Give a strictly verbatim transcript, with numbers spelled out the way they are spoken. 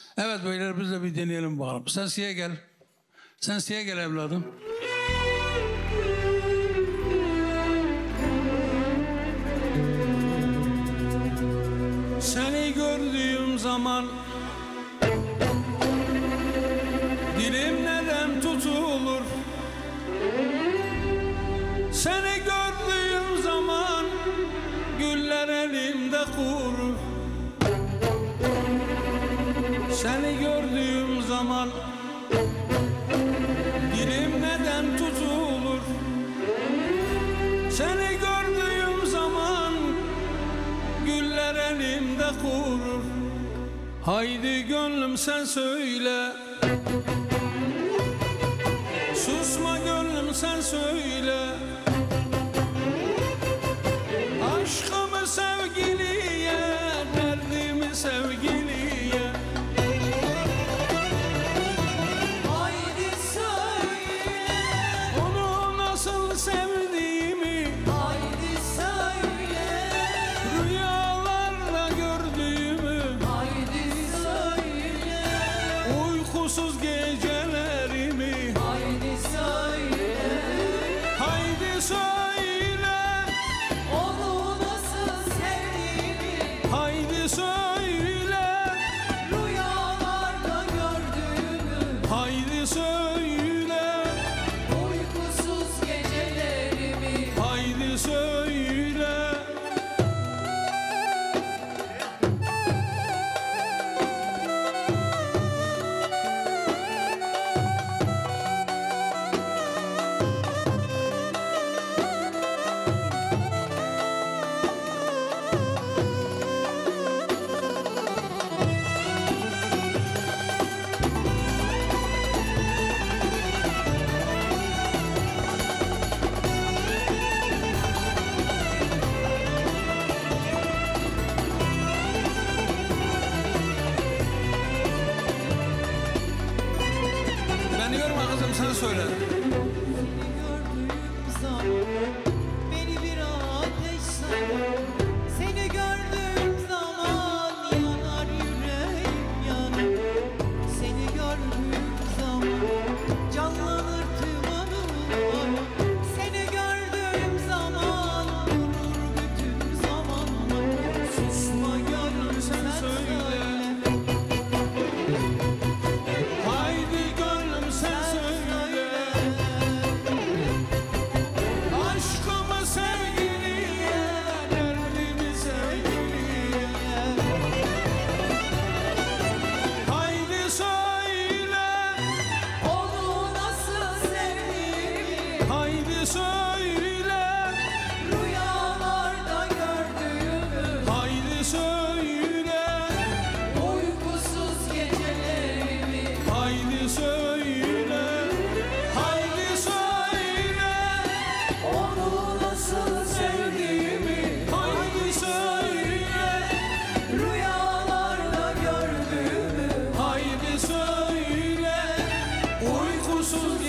Evet beyler, biz de bir deneyelim bakalım. Sen siye gel. Sen siye gel evladım. Seni gördüğüm zaman dilim neden tutulur? Seni gördüğüm zaman güller elimde kurur. Seni gördüğüm zaman dilim neden tutulur? Seni gördüğüm zaman güller elimde kurur. Haydi gönlüm sen söyle, susma gönlüm sen söyle. Aşkımı sevgiliye, derdimi sevgiliye. Haydi söyle, Onu nasıl sevdiğimi haydi söyle, rüyalarla gördüğümü, haydi söyle, uykusuz gecelerimi. haydi söyle, Haydi söyle, onu nasıl sevdiğimi, haydi söyle, rüyalarda gördüğümü, haydi söyle, uykusuz gecelerimi. haydi söyle. Beni görme kızım, sen söyle. Seni gördüğüm zaman beni bir ateş sarar. Seni gördüğüm zaman yanar yüreğim yanar. Seni gördüğüm zaman canlanır tüm anılar. Seni gördüğüm zaman durur bütün zamanlar. Susma gönlüm sen söyle. Haydi gönlüm sen söyle. Aşkımı sevgiliye, derdimi sevgiliye. Haydi söyle, Onu nasıl sevdiğimi, haydi söyle, rüyalarda gördüğümü, haydi söyle, uykusuz gecelerimi. haydi söyle, haydi söyle, Onu nasıl sevdiğimi, haydi söyle, rüyalarda gördüğümü, haydi söyle, uykusuz